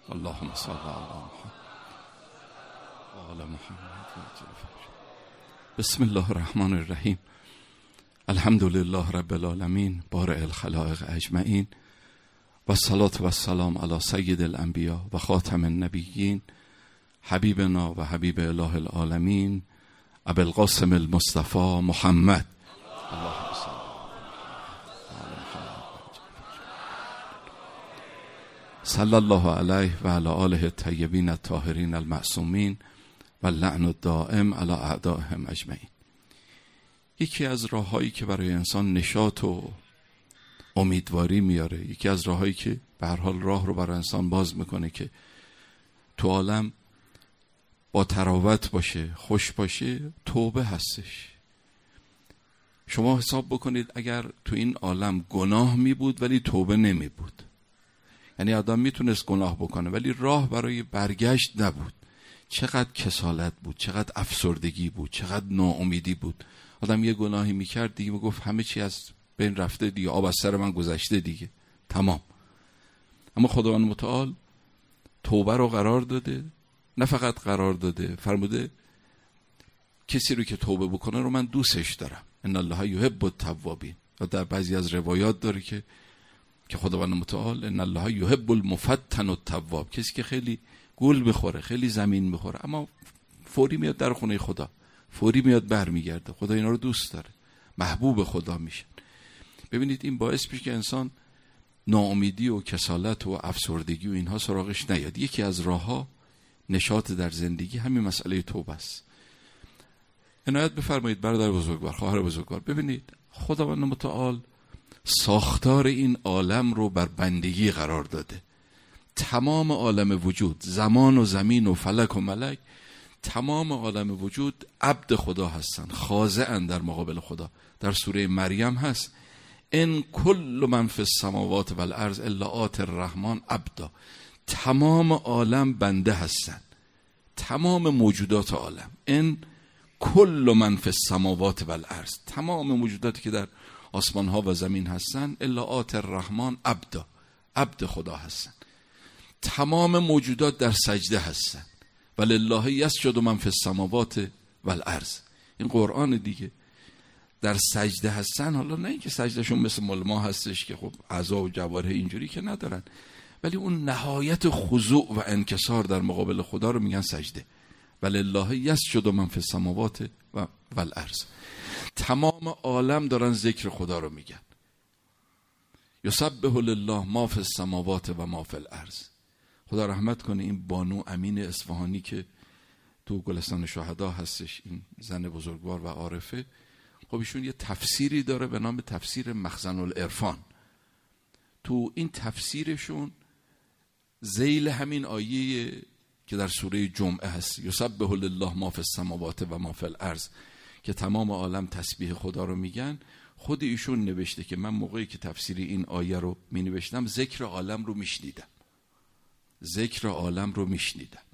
اللهم صل علی محمد و آل محمد. بسم الله الرحمن الرحیم. الحمد لله رب العالمین بارئ الخلائق اجمعین و الصلاة و السلام علی سید الانبیا و خاتم النبیین حبیبنا و حبیب اله العالمین ابی القاسم المصطفى محمد. اللهم صل صلی الله علیه و علی آله الطیبین الطاهرین المعصومین و اللعن الدائم علی اعدائهم اجمعین. یکی از راههایی که برای انسان نشاط و امیدواری میاره، یکی از راههایی که به هر حال راه رو برای انسان باز میکنه که تو عالم با تراوت باشه، خوش باشه، توبه هستش. شما حساب بکنید اگر تو این عالم گناه می بود ولی توبه نمی بود، یعنی آدم میتونست گناه بکنه ولی راه برای برگشت نبود، چقدر کسالت بود، چقدر افسردگی بود، چقدر ناامیدی بود. آدم یه گناهی میکرد دیگه میگفت همه چی از بین رفته دیگه، آب از سر من گذشته دیگه، تمام. اما خداوند متعال توبه رو قرار داده، نه فقط قرار داده، فرموده کسی رو که توبه بکنه رو من دوستش دارم. ان الله یحب التوابین. و در بعضی از روایات داره که خداوند متعال ان الله یحب المفتن التواب، کسی که خیلی گول بخوره، خیلی زمین بخوره اما فوری میاد در خونه خدا، فوری میاد برمیگرده، خدا اینا رو دوست داره، محبوب خدا میشه. ببینید این باعث میشه که انسان ناامیدی و کسالت و افسردگی و اینها سراغش نیاد. یکی از راهها نشاط در زندگی همین مسئله توبه است. عنایت بفرمایید برادر بزرگوار، خواهر بزرگوار، ببینید خداوند متعال ساختار این عالم رو بر بندگی قرار داده. تمام عالم وجود، زمان و زمین و فلک و ملک، تمام عالم وجود عبد خدا هستن، خاضعن در مقابل خدا. در سوره مریم هست ان کل من فی السماوات والارض الا آتی الرحمن عبدا. تمام عالم بنده هستن، تمام موجودات عالم. ان کل من فی السماوات والارض، تمام موجوداتی که در آسمان ها و زمین هستن الا آتی الرحمن عبدا، عبد خدا هستن. تمام موجودات در سجده هستن. ولله یسجد من فی السماوات والارض. این قرآن دیگه. در سجده هستن، حالا نه اینکه سجدهشون مثل مال ما هستش که خب اعضا و جوارح اینجوری که ندارن، ولی اون نهایت خضوع و انکسار در مقابل خدا رو میگن سجده. ولله یسجد من فی السماوات والارض. تمام عالم دارن ذکر خدا رو میگن. یسبح لله ما فی السماوات و ما فی الارض. خدا رحمت کنه این بانو امین اصفهانی که تو گلستان شهدا هستش، این زن بزرگوار و عارفه. خب ایشون یه تفسیری داره به نام تفسیر مخزن العرفان. تو این تفسیرشون ذیل همین آیه که در سوره جمعه هست یسبح لله ما فی السماوات و ما فی الارض که تمام عالم تسبیح خدا رو میگن، خود ایشون نوشته که من موقعی که تفسیر این آیه رو می نوشتم ذکر عالم رو میشنیدم، ذکر عالم رو میشنیدم.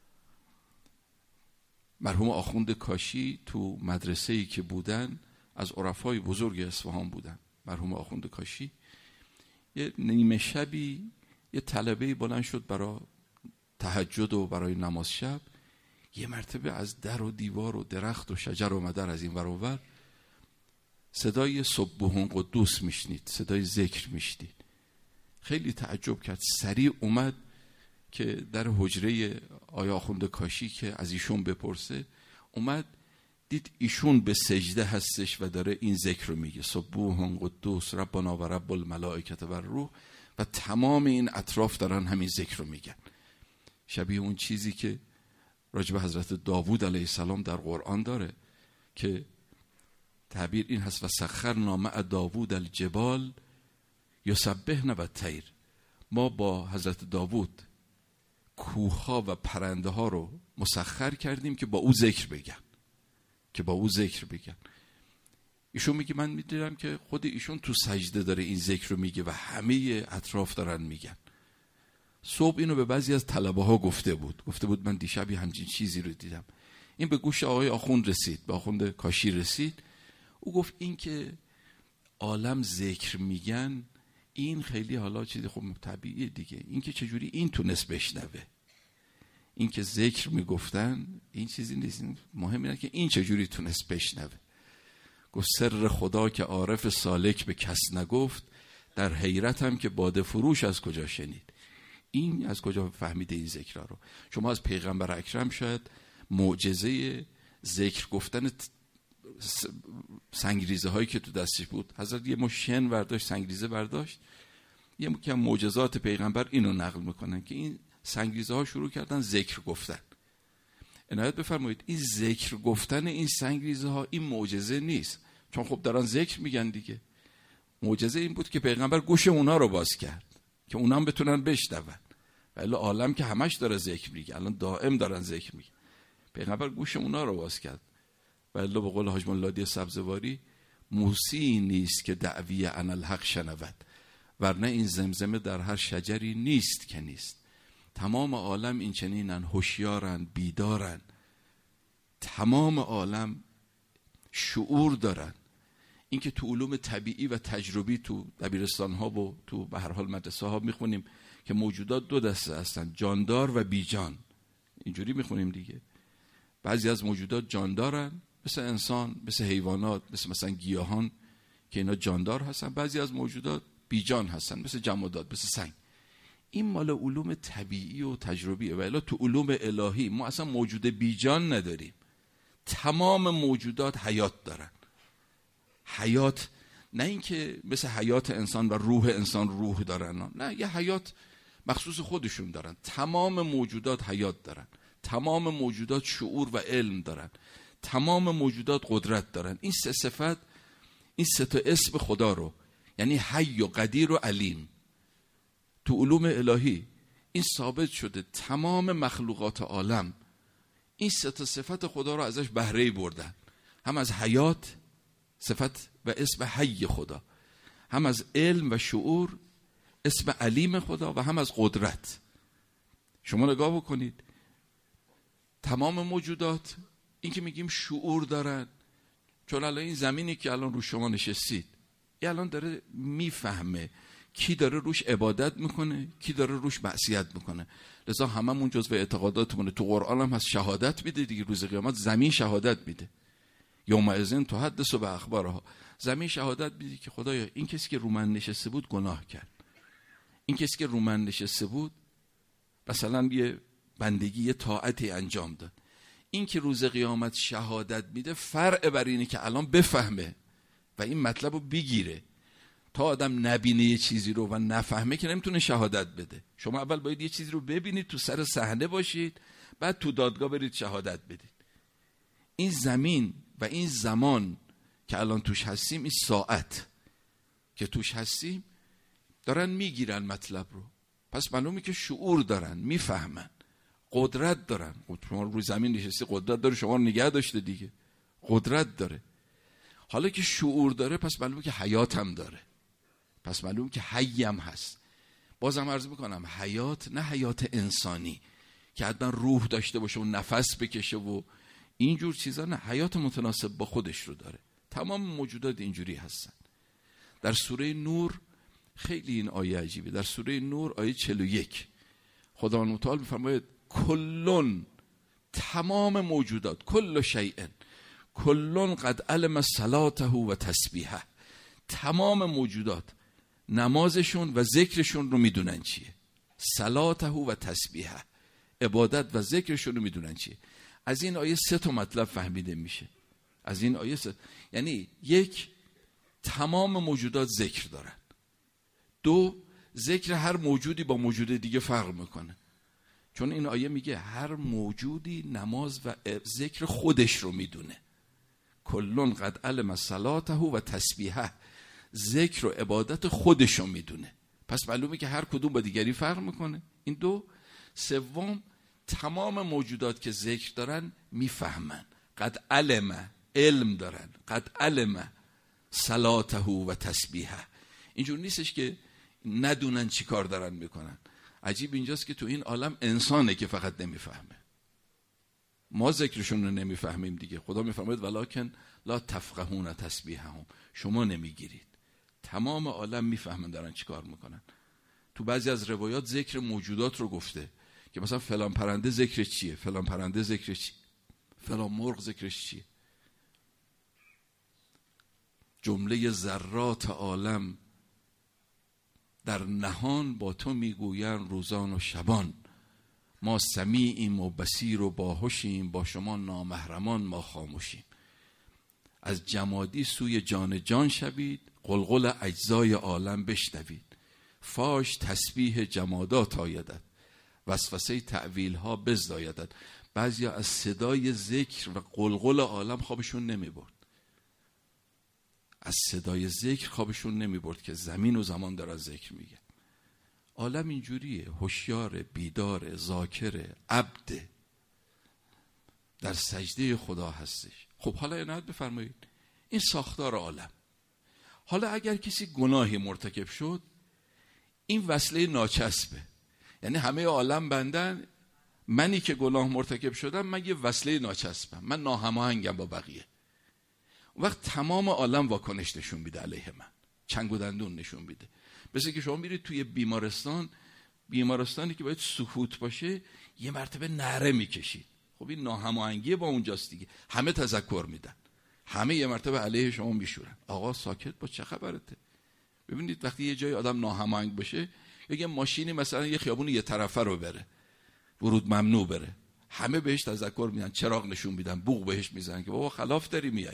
مرحوم آخوند کاشی تو مدرسه‌ای که بودن از عرفای بزرگ اصفهان بودن. مرحوم آخوند کاشی یه نیمه شبی یه طلبه‌ای بلند شد برای تهجد و برای نماز شب. یه مرتبه از در و دیوار و درخت و شجر و مدر از این ور و ور صدای سبحون قدوس میشنید، صدای ذکر میشنید. خیلی تعجب کرد، سریع اومد که در حجره آیا آخوند کاشی که از ایشون بپرسه، اومد دید ایشون به سجده هستش و داره این ذکر رو میگه سبحان قدوس ربنا و رب الملائکه و الروح، و تمام این اطراف دارن همین ذکر رو میگن. شبیه اون چیزی که راجب حضرت داوود علیه السلام در قرآن داره که تعبیر این هست و سخرنا مع داوود الجبال یسبحن و الطیر. ما با حضرت داوود کوه‌ها و پرنده ها رو مسخر کردیم که با او ذکر بگن، که با او ذکر بگن. ایشون میگه من میدونم که خود ایشون تو سجده داره این ذکر رو میگه و همه اطراف دارن میگن. صبح اینو به بعضی از طلبه ها گفته بود من دیشبی همچین چیزی رو دیدم. این به گوش آقای آخوند رسید، به آخوند کاشی رسید. او گفت این که عالم ذکر میگن این خیلی حالا چیزی خب طبیعیه دیگه. این که چجوری این تونست بشنوه، این که ذکر میگفتن این چیزی نیست، مهم اینه که این چجوری تونست بشنوه. گفت سر خدا که عارف سالک به کس نگفت، در حیرتم که باده فروش از کجا شنید. این از کجا فهمیده این ذکر رو؟ شما از پیغمبر اکرم شاید معجزه ذکر گفتن سنگریزه هایی که تو دستش بود، حضرت یه شن برداشت، سنگریزه برداشت، یه که معجزات پیغمبر اینو نقل میکنن که این سنگریزه ها شروع کردن ذکر گفتن. عنایت بفرمایید این ذکر گفتن این سنگریزه ها این معجزه نیست، چون خب دارن ذکر میگن دیگه. معجزه این بود که پیغمبر گوش اونا رو باز کرد که اونا هم بتونن بشنون. ولی عالم که همش داره ذکر میگه، الان دائم دارن ذکر میگه، پیغمبر گوش اونا رو باز کرد. ولی به قول حاج مولادی سبزواری موسی نیست که دعوی انا الحق شنود، ورنه این زمزمه در هر شجری نیست که نیست. تمام عالم این چنینن، هوشیارن، بیدارن، تمام عالم شعور دارن. این که تو علوم طبیعی و تجربی تو دبیرستان ها و تو به هر حال مدرسه ها میخونیم که موجودات دو دسته هستن، جاندار و بیجان. اینجوری میخونیم دیگه. بعضی از موجودات جاندارن مثل انسان، مثل حیوانات، مثلا گیاهان که اینا جاندار هستن. بعضی از موجودات بیجان هستن مثل جمادات، مثل سنگ. این مال علوم طبیعی و تجربیه. و الا تو علوم الهی ما اصلا موجود بیجان نداریم. تمام موجودات حیات دارن. حیات نه اینکه مثل حیات انسان و روح انسان روح دارن، نه، یه حیات مخصوص خودشون دارن. تمام موجودات حیات دارن، تمام موجودات شعور و علم دارن، تمام موجودات قدرت دارن. این سه صفت، این سه تا اسم خدا رو، یعنی حی و قدیر و علیم، تو علوم الهی این ثابت شده. تمام مخلوقات عالم این سه تا صفت خدا رو ازش بهره بردن، هم از حیات صفت و اسم حی خدا، هم از علم و شعور اسم علیم خدا، و هم از قدرت. شما نگاه بکنید تمام موجودات این که میگیم شعور دارن، چون الان این زمینی که الان رو شما نشستید این الان داره میفهمه کی داره روش عبادت میکنه، کی داره روش معصیت میکنه. لذا هممون جزو اعتقاداتمونه. تو قرآن هم هست شهادت میده دیگه. روز قیامت زمین شهادت میده، یومئذ تحدث باخبارها. زمین شهادت میده که خدایا این کسی که رو من نشسته بود گناه کرد، این کسی که رو من نشسته بود مثلا یه بندگی، یه طاعتی انجام داد. این که روز قیامت شهادت میده فرع بر اینه که الان بفهمه و این مطلب رو بگیره. تا آدم نبینه یه چیزی رو و نفهمه که نمیتونه شهادت بده. شما اول باید یه چیزی رو ببینید، تو سر صحنه باشید، بعد تو دادگاه برید شهادت بدید. این زمین و این زمان که الان توش هستیم، این ساعت که توش هستیم، دارن میگیرن مطلب رو. پس معلومه که شعور دارن، میفهمن، قدرت دارن. شما روی زمین نشستی، قدرت داره شما رو نگه داشته دیگه، قدرت داره. حالا که شعور داره پس معلومه که حیات هم داره، پس معلومه که حی هم هست. بازم عرض میکنم حیات نه حیات انسانی که حتما روح داشته باشه و نفس بکشه و اینجور چیزا، نه، حیات متناسب با خودش رو داره. تمام موجودات اینجوری هستن. در سوره نور خیلی این آیه عجیبه. در سوره نور آیه 41 خداوند متعال میفرماید کلون، تمام موجودات، کل شیء، کلون قد علم صلاته و تسبیحه. تمام موجودات نمازشون و ذکرشون رو میدونن چیه. صلاته و تسبیحه، عبادت و ذکرشون رو میدونن چیه. از این آیه 3 تا مطلب فهمیده میشه. از این آیه یعنی 1، تمام موجودات ذکر دارن. 2، ذکر هر موجودی با موجود دیگه فرق میکنه. چون این آیه میگه هر موجودی نماز و ذکر خودش رو میدونه. کلون قد علم صلاته و تسبیحه، ذکر و عبادت خودش رو میدونه. پس معلومه که هر کدوم با دیگری فرق میکنه. این 2. 3، تمام موجودات که ذکر دارن میفهمن. قد علم، علم دارن. قد علم صلاته و تسبیحه. اینجور نیستش که ندونن چی کار دارن میکنن. عجیب اینجاست که تو این عالم انسانه که فقط نمیفهمه. ما ذکرشون رو نمیفهمیم دیگه. خدا میفرماید ولکن لا تفقهون تسبیحهم، شما نمیگیرید. تمام عالم میفهمن دارن چی کار میکنن. تو بعضی از روایات ذکر موجودات رو گفته که مثلا فلان پرنده ذکرش چیه، فلان پرنده ذکرش چیه، فلان مرغ ذکرش چیه. جمله ذرات عالم در نهان با تو میگویند روزان و شبان. ما سمیعیم و بصیر و باهوشیم، با شما نامحرمان ما خاموشیم. از جمادی سوی جان جان شوید، قلقل اجزای عالم بشنوید. فاش تسبیح جمادات آیدد، وسوسه تعویل ها بزدایدد. بعضیا از صدای ذکر و قلقل عالم خوابشون نمی برد. از صدای ذکر خوابشون نمی برد که زمین و زمان داره ذکر میگه. عالم اینجوریه، هوشیار، بیدار، ذاکر، عبد، در سجده خدا هستش. خب حالا عنایت بفرمایید این ساختار عالم. حالا اگر کسی گناهی مرتکب شد، این وصله ناچسبه، یعنی همه عالم بندن، منی که گناه مرتکب شدم من یه وصله ناچسبم، من ناهماهنگم با بقیه. اون وقت تمام عالم واکنش نشون میده علیه من، چنگ و دندون نشون میده. مثل که شما میرید توی بیمارستانی که باید سکوت باشه، یه مرتبه نعره میکشید. خب این ناهماهنگی با اونجاست دیگه. همه تذکر میدن، همه یه مرتبه علیه شما میشورن. آقا ساکت با، چه خبرته؟ ببینید وقتی یه جای آدم ناهماهنگ باشه، یه ماشینی مثلا یه خیابون یه طرفه رو بره، ورود ممنوع بره، همه بهش تذکر میدن، چراغ نشون میدن، بوق بهش میزنن که بابا خلاف داری میای.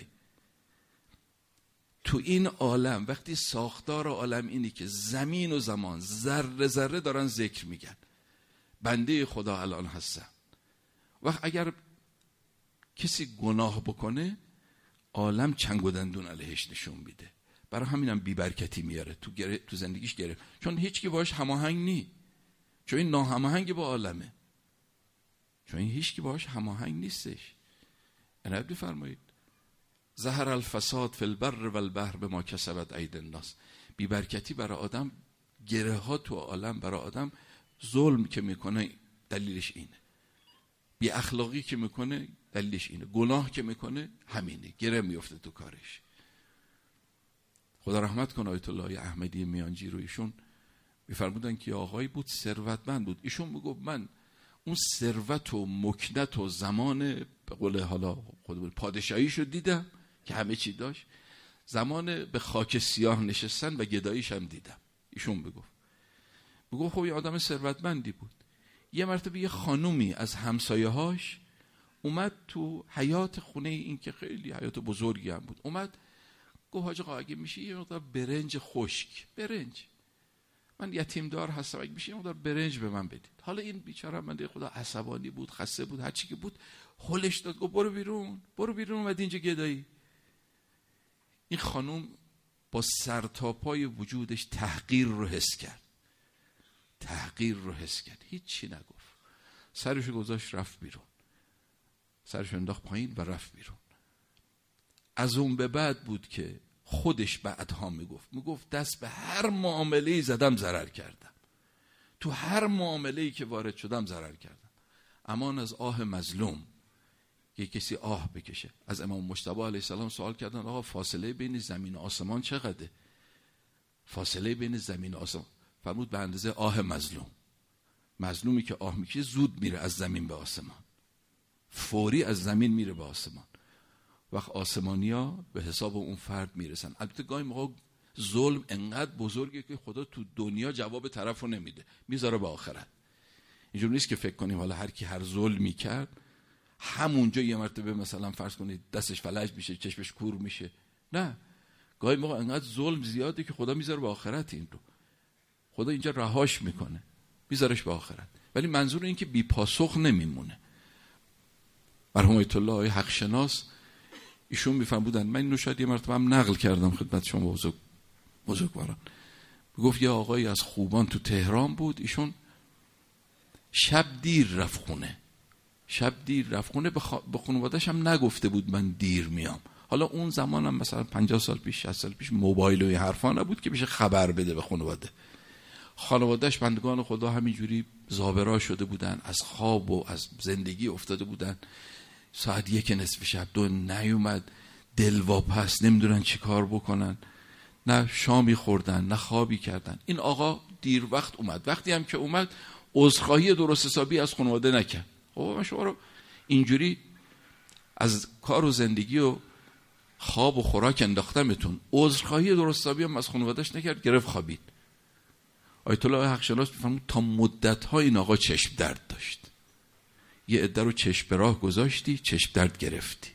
تو این عالم وقتی ساختار عالم اینی که زمین و زمان ذره ذره دارن ذکر میگن، بنده خدا الان هستم. وقت اگر کسی گناه بکنه، عالم چنگ و دندون علیهش نشون میده. برای همینم بی‌برکتی میاره تو زندگیش گره، چون هیچ کی باهاش هماهنگ نی، چون این ناهماهنگ با عالمه، چون این هیچ کی باهاش هماهنگ نیستش. عنایت بفرمایید. ظهر الفساد فی البر والبحر بما کسبت ایدی الناس. بی‌برکتی برای آدم، گره ها تو عالم برای آدم، ظلم که میکنه دلیلش اینه، بی اخلاقی که میکنه دلیلش اینه، گناه که میکنه همینه، گره میفته تو کارش. خدا رحمت کنه آیت الله احمدی میانجی رو، ایشون میفرمودن که آقایی بود ثروتمند بود، ایشون میگفت من اون ثروت و مکنت و زمان به قول حالا خود پادشاهیشو دیدم که همه چی داشت، زمان به خاک سیاه نشستن و گداییش هم دیدم. ایشون میگفت خب یه آدم ثروتمندی بود. یه مرتبه یه خانومی از همسایه‌هاش اومد تو حیات خونه این که خیلی حیات بزرگی هم بود، اومد گفت حاج آقا اگه میشه یه مقدار برنج خشک، برنج، من یتیم دار هستم، اگه میشه یه مقدار برنج به من بدید. حالا این بیچاره بنده خدا عصبانی بود، خسته بود، هر چی که بود هلش داد، گفت برو بیرون اومد اینجا گدایی. این خانم با سرتاپای وجودش تحقیر رو حس کرد، هیچی نگفت، سرشو گذاشت رفت بیرون، سرشو انداخت پایین و رفت بیرون. از اون به بعد بود که خودش بعدها میگفت دست به هر معامله‌ای زدم ضرر کردم، تو هر معامله‌ای که وارد شدم ضرر کردم. امان از آه مظلوم، یک کسی آه بکشه. از امام مجتبی علیه السلام سوال کردن آقا فاصله بین زمین و آسمان چقدره؟ فاصله بین زمین و آسمان، فرمود به اندازه آه مظلوم. مظلومی که آه میکشه زود میره از زمین به آسمان، فوری از زمین میره به آسمان. وقت آسمانیا به حساب اون فرد میرسن. البته گاهی موقع ظلم انقدر بزرگه که خدا تو دنیا جواب طرفو نمیده، میذاره به آخرت. اینجور نیست که فکر کنیم حالا هر کی هر ظلمی کرد همونجا یه مرتبه مثلا فرض کنید دستش فلج میشه، چشمش کور میشه. نه، گاهی موقع انقدر ظلم زیاده که خدا میذاره به آخرت. این رو خدا اینجا رهاش میکنه، میذارش به آخرت. ولی منظور این که بی پاسخ نمیمونه. مرحوم آیت الله حق شناس ایشون میفرمودن، من اینو شاید یه مرتبه هم نقل کردم خدمت شما بزرگواران، میگفت یه آقایی از خوبان تو تهران بود، ایشون شب دیر رفت خونه، به خانواده‌اش هم نگفته بود من دیر میام. حالا اون زمان هم مثلا 50 سال پیش 60 سال پیش موبایل و این حرفا نبود که بشه خبر بده به خانواده‌اش بندگان خدا همینجوری زابرا شده بودن، از خواب و از زندگی افتاده بودن، ساعت 1 نصف شب 2 نیومد، دلواپس، نمیدونن چی کار بکنن، نه شامی خوردن، نه خوابی کردن. این آقا دیر وقت اومد. وقتی هم که اومد عذرخواهی درست حسابی از خانواده نکرد. خب من شما رو اینجوری از کار و زندگی و خواب و خوراک انداختمتون، عذرخواهی درست حسابی هم از خانواده‌اش نکرد، گرفت خوابید. آیت الله حق شناس می‌فرمود تا مدت‌ها این آقا چشم درد داشت. یه عده رو چشم به راه گذاشتی، چشم درد گرفتی.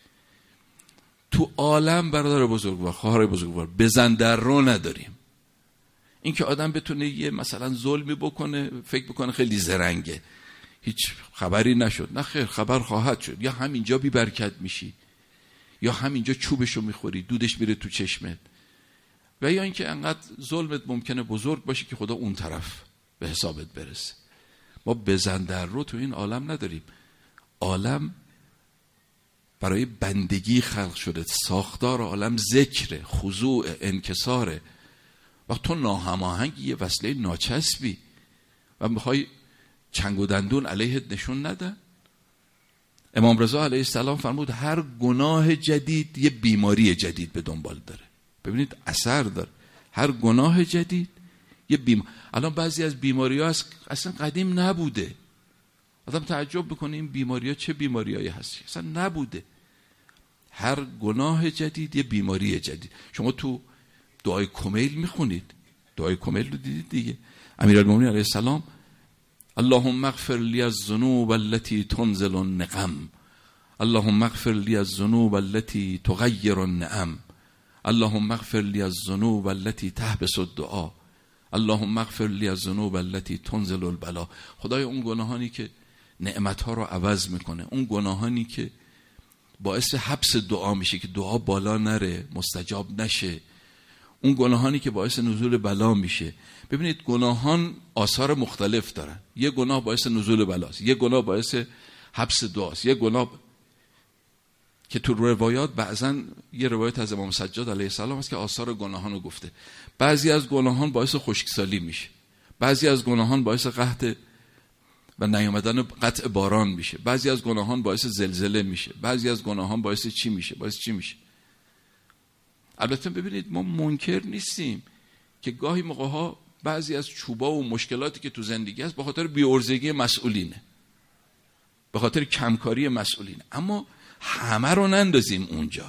تو عالم برادر بزرگوار، خواهر بزرگوار، بزن در رو نداریم. این که آدم بتونه یه مثلا ظلمی بکنه، فکر بکنه خیلی زرنگه، هیچ خبری نشد. نه خیر، خبر خواهد شد. یا همینجا بی برکت میشی، یا همینجا چوبشو میخوری، دودش میره تو چشمت، و یا اینکه انقدر ظلمت ممکنه بزرگ باشه که خدا اون طرف به حسابت برسه. ما بزن در رو تو این عالم نداریم. عالم برای بندگی خلق شده. ساختار عالم ذکر، خضوع، انکساره. وقت تو ناهماهنگی، یه وصله ناچسبی و میخوای چنگ و دندون علیهت نشون ندن. امام رضا علیه السلام فرمود هر گناه جدید یه بیماری جدید به دنبال داره. ببینید اثر داره. هر گناه جدید یه بیماری. الان بعضی از بیماری‌ها اصلا قدیم نبوده. آدم تعجب بکنه این بیماری‌ها چه بیماریایی هست، اصلا نبوده. هر گناه جدید یه بیماری جدید. شما تو دعای کمیل میخونید، دعای کمیل رو دیدید دیگه. امیرالمومنین علیه السلام اللهم اغفر لی الذنوب التي تنزل النقم، اللهم اغفر لی الذنوب التي تغیر النعم، اللهم اغفر لی الذنوب التي تحبس الدعاء، اللهم اغفر لی الذنوب التي تنزل البلا. خدای اون گناهانی که نعمتها رو عوض میکنه، اون گناهانی که باعث حبس دعا میشه که دعا بالا نره، مستجاب نشه، اون گناهانی که باعث نزول بلا میشه. ببینید گناهان آثار مختلف دارن. یه گناه باعث نزول بلاست، یه گناه باعث حبس دعاست، یه گناه که تو روایات بعضن یه روایت از امام سجاد علیه السلام هست که آثار گناهان رو گفته. بعضی از گناهان باعث خشکسالی میشه، بعضی از گناهان باعث قحط و نیامدن قطع باران میشه، بعضی از گناهان باعث زلزله میشه، بعضی از گناهان باعث چی میشه، باعث چی میشه. البته ببینید ما منکر نیستیم که گاهی موقع‌ها بعضی از چوبا و مشکلاتی که تو زندگی هست به خاطر بی‌عرضگی مسئولینه، به خاطر کمکاری مسئولینه. اما همه رو نندازیم اونجا،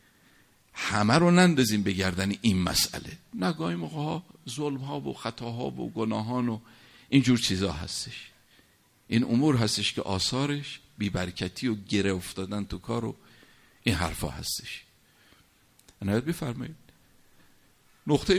همه رو نندازیم به گردن این مسئله. نه، گاهی موقع‌ها ظلم‌ها و خطاها و گناهان و اینجور چیزا هستش. این امور هستش که آثارش بی‌برکتی و گره افتادن تو کار و این حرفا هستش. عنایت بفرمایید. نقطه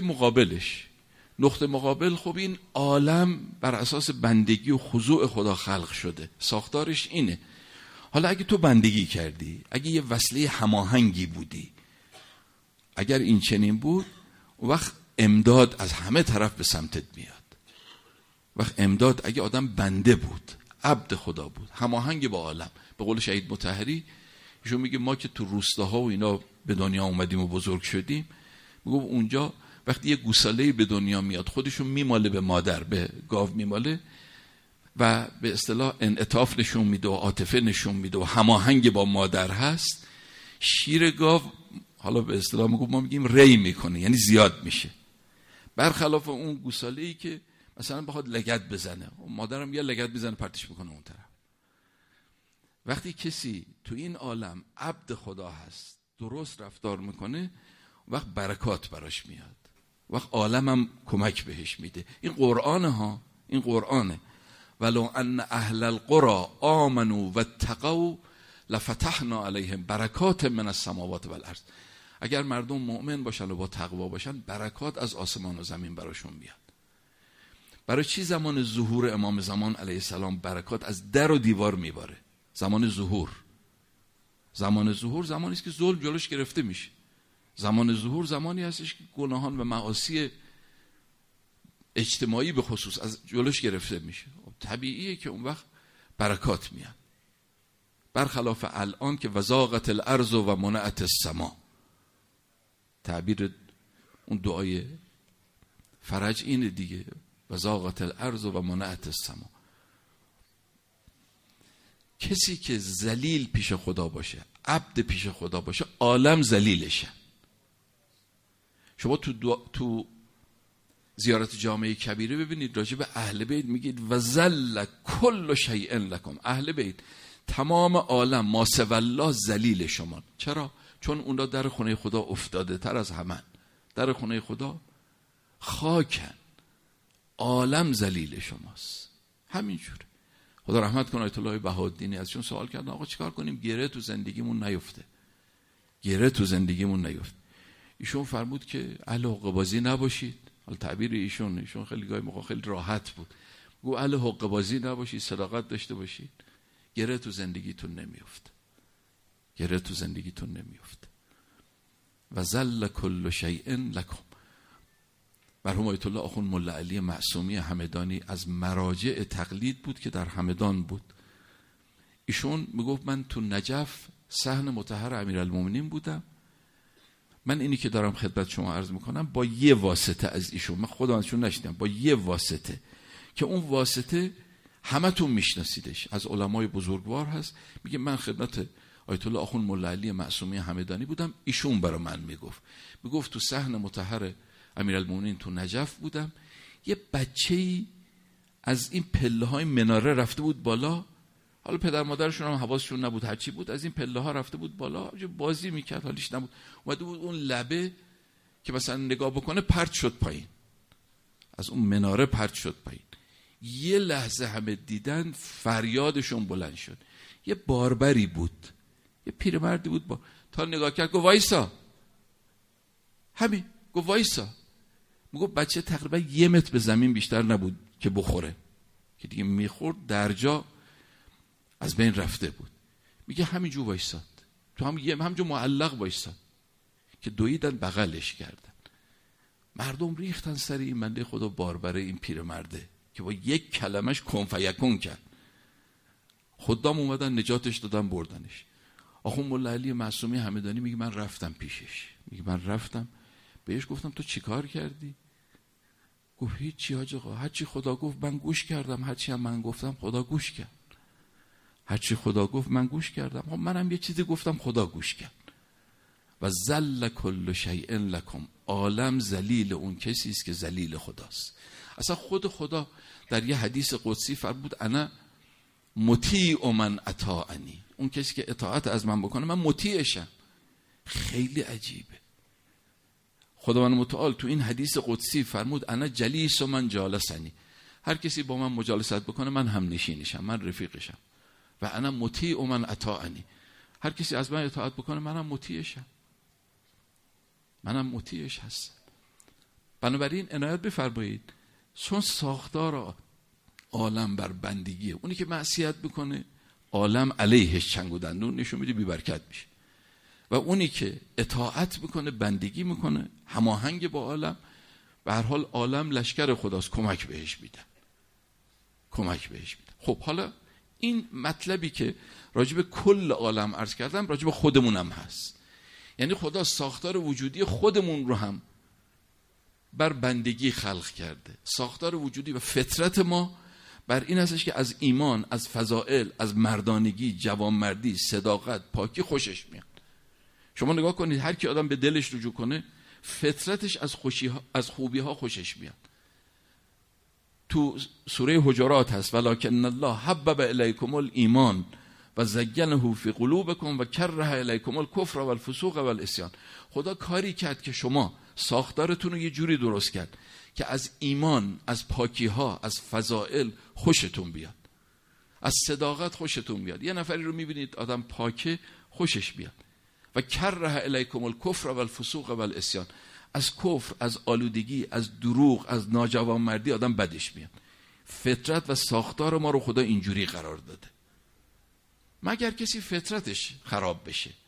مقابل خب این عالم بر اساس بندگی و خضوع خدا خلق شده، ساختارش اینه. حالا اگه تو بندگی کردی، اگه یه وصله هماهنگی بودی، اگر این چنین بود، وقت امداد از همه طرف به سمتت میاد. وقت امداد اگه آدم بنده بود، عبد خدا بود، هماهنگ با عالم. به قول شهید مطهری ایشون میگه ما که تو روستاها و اینا به دنیا اومدیم و بزرگ شدیم، میگه اونجا وقتی یه گوساله‌ای به دنیا میاد خودشون میماله به مادر، به گاو میماله و به اصطلاح انعطاف نشون میده و عاطفه نشون میده و هماهنگ با مادر هست. شیر گاو حالا به اصطلاح ما میگیم ری میکنه، یعنی زیاد میشه، برخلاف اون گوساله‌ای که مثلا بخواد لگد بزنه، مادرم یه لگد بزنه پرتش میکنه اون طرف. وقتی کسی تو این عالم عبد خدا هست، درست رفتار میکنه، وقت برکات براش میاد، وقت عالم هم کمک بهش میده. این قرآنه ها، این قرآنه. ولو ان اهل القرى آمنوا واتقوا لفتحنا علیهم برکات من السماوات والارض. اگر مردم مؤمن باشن و با تقوا باشن، برکات از آسمان و زمین براشون میاد. برای چی زمان ظهور امام زمان علیه السلام برکات از در و دیوار میباره؟ زمان ظهور زمانی است که ظلم جلوش گرفته میشه. زمان ظهور زمانی هستش که گناهان و معاصی اجتماعی به خصوص از جلوش گرفته میشه. طبیعیه که اون وقت برکات میاد، برخلاف الان که وزاقت الارض و منعت السما. تعبیر اون دعای فرج اینه دیگه، وزاقت الارض و منعت السما. کسی که ذلیل پیش خدا باشه، عبد پیش خدا باشه، عالم ذلیلشه. شما تو زیارت جامعه کبیره ببینید راجع به اهل بیت میگید و ذل کل شیء لکم. اهل بیت تمام عالم ما سوی الله ذلیل شما. چرا؟ چون اونا در خونه خدا افتاده تر از همه. در خونه خدا خاکن، عالم ذلیل شماست. همینجوره. خدا رحمت کنه آیت الله بهاءالدین ازشون سوال کردن آقا چیکار کنیم گره تو زندگیمون نیفته، گره تو زندگیمون نیفته. ایشون فرمود که اهل حقه بازی نباشید. حالا تعبیر ایشون خیلی گاهی موقع خیلی راحت بود. گو اهل حقه بازی نباشید، صداقت داشته باشید، گره تو زندگیتون نمیفته. گره تو زندگیتون نمیفته. و ذل کل شیء لکم. مرحوم آیت الله آخوند ملا علی معصومی همدانی از مراجع تقلید بود که در همدان بود. ایشون میگفت من تو نجف صحن مطهر امیرالمومنین بودم. من اینی که دارم خدمت شما عرض میکنم با یه واسطه از ایشون، من خودم ازشون نشنیدم، با یه واسطه که اون واسطه همتون میشناسیدش، از علمای بزرگوار هست. میگه من خدمت آیت الله آخوند ملا علی معصومی همدانی بودم، ایشون برای من میگفت تو صحن مطهر امیرالمومنین تو نجف بودم، یه بچه‌ای از این پله‌های مناره رفته بود بالا. حالا پدر مادرشون هم حواسشون نبود، هرچی بود از این پله‌ها رفته بود بالا، بازی میکرد، حالیش نبود. اومده بود اون لبه که مثلا نگاه بکنه پرت شد پایین، از اون مناره پرت شد پایین. یه لحظه همه دیدن، فریادشون بلند شد. یه باربری بود، یه پیرمردی بود تا نگاه کرد گفت وایسا. همین گفت وایسا. میگفت بچه تقریبا 1 متر به زمین بیشتر نبود که بخوره، که دیگه میخورد در جا از بین رفته بود. میگه همینجور وایساد، تو همینجور معلق وایساد که دویدن بغلش کردن. مردم ریختن سر این بنده خدا باربره، این پیرمرده که با یک کلمش کن فیکون کرد. خدام اومدن نجاتش دادن بردنش. آخوند ملا علی معصومی همدانی میگه من رفتم پیشش، میگه من رفتم بهش گفتم تو چی کار کردی؟ گفت هیچی حاج آقا، هرچی خدا گفت من گوش کردم، هرچی هم من گفتم خدا گوش کرد. هرچی خدا گفت من گوش کردم، منم یه چیزی گفتم خدا گوش کرد. و ذل کل شیء لکم. عالم ذلیل اون کسی است که ذلیل خداست. اصلا خود خدا در یه حدیث قدسی فرمود انا مطیع من اطاعنی. اون کسی که اطاعت از من بکنه من مطیعشم. خیلی عجیبه. خداوند متعال تو این حدیث قدسی فرمود انا جلیس من جالسنی. هر کسی با من مجالست بکنه من هم نشینشم، من رفیقشم. و انا مطیع من اطاعنی. هر کسی از من اطاعت بکنه منم مطیعشم، منم مطیعش هستم. بنابراین عنایت بفرمایید، چون ساختار عالم بر بندگیه. اونی که معصیت بکنه عالم علیهش چنگ و دندون نشون میده، بی برکت میشه. و اونی که اطاعت میکنه، بندگی میکنه، هماهنگ با عالم، به هر حال عالم لشکر خداست، کمک بهش میده. خب حالا این مطلبی که راجب کل عالم عرض کردم راجب خودمونم هست. یعنی خدا ساختار وجودی خودمون رو هم بر بندگی خلق کرده. ساختار وجودی و فطرت ما بر این هستش که از ایمان، از فضائل، از مردانگی، جوانمردی، صداقت، پاکی خوشش میاد. شما نگاه کنید هر کی آدم به دلش رجوع کنه فطرتش از خوبی ها خوشش میاد. تو سوره حجرات هست ولکن الله حبب الیکم الایمان و زینه فی قلوبکم و کره الیکم الکفر و الفسوق و العصیان. خدا کاری کرد که شما ساختارتون رو یه جوری درست کرد که از ایمان، از پاکی ها، از فضائل خوشتون بیاد، از صداقت خوشتون بیاد. یه نفری رو میبینید آدم پاکه خوشش بیاد. و کره الیکم الکفر و الفسوق و العصیان. از کفر، از آلودگی، از دروغ، از ناجوانمردی آدم بدش میاد. فطرت و ساختار ما رو خدا اینجوری قرار داده. مگر کسی فطرتش خراب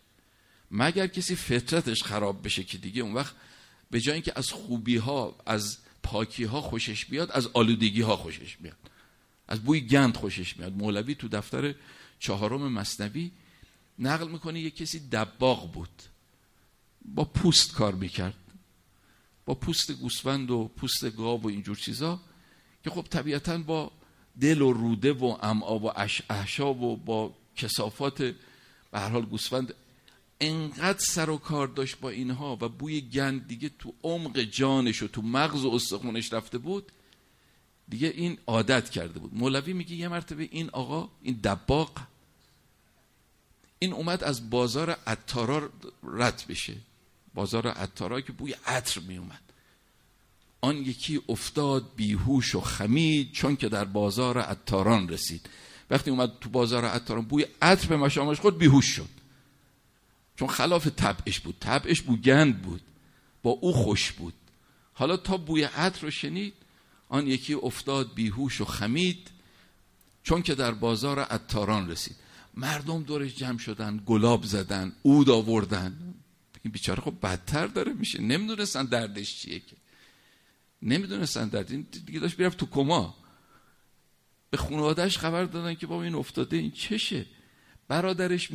بشه، که دیگه اون وقت به جای اینکه از خوبی ها، از پاکی ها خوشش بیاد، از آلودگی ها خوشش میاد، از بوی گند خوشش میاد. مولوی تو دفتر 4 مثنوی نقل میکنه یک کسی دباغ بود، با پوست کار میکرد، با پوست گوسفند و پوست گاو و اینجور چیزا، که خب طبیعتاً با دل و روده و امعا و احشا و با کثافات به هر حال گوسفند انقدر سر و کار داشت با اینها و بوی گند دیگه تو عمق جانش و تو مغز و استخونش رفته بود، دیگه این عادت کرده بود. مولوی میگه یه مرتبه این آقا، این دباغ، این اومد از بازار عطارا رد بشه، بازار عطارا که بوی عطر می اومد. آن یکی افتاد بیهوش و خمید، چون که در بازار عطاران رسید. وقتی اومد تو بازار عطاران بوی عطر به مشامش خود، بیهوش شد، چون خلاف طبعش بود. طبعش بو گند بود، با او خوش بود. حالا تا بوی عطر رو شنید، آن یکی افتاد بیهوش و خمید، چون که در بازار عطاران رسید. مردم دورش جمع شدن، گلاب زدن، عود آوردن. این بیچاره خب بدتر داره میشه، نمیدونستن دردش چیه، که نمیدونستن درد، این دیگه داشت بیرفت تو کما. به خانواده‌اش خبر دادن که بابا این افتاده، این چشه. برادرش